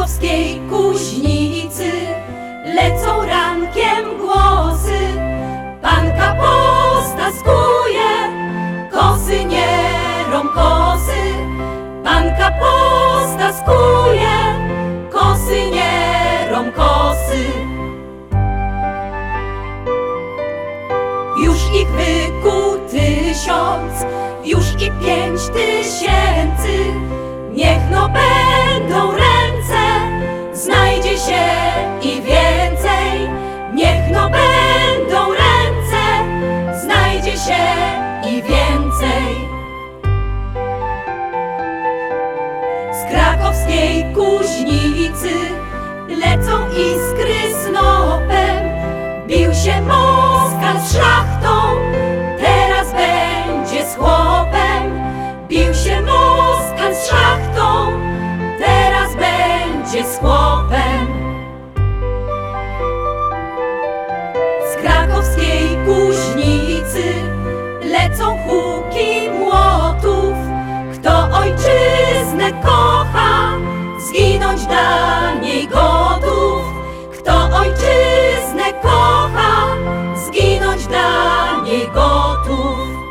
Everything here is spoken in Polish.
krakowskiej Kuźnicy lecą rankiem głosy. Pan kaposta skuje, kosy nie rą kosy. Pan kaposta skuje, kosy nie rą kosy. Już ich wykuł 1000, już i 5000. Niech no będą ręce, znajdzie się i więcej. Niech no będą ręce, znajdzie się i więcej. Z krakowskiej Kuźnicy lecą iskry snopem. Bił się Moskal z szlachtą, teraz będzie z chłopem. Bił się Moskal z szlachtą, teraz będzie z chłopem. Z krakowskiej Kuźnicy lecą huki młotów. Kto ojczyznę kocha, zginąć dla niej gotów. Kto ojczyznę kocha, zginąć dla niej gotów.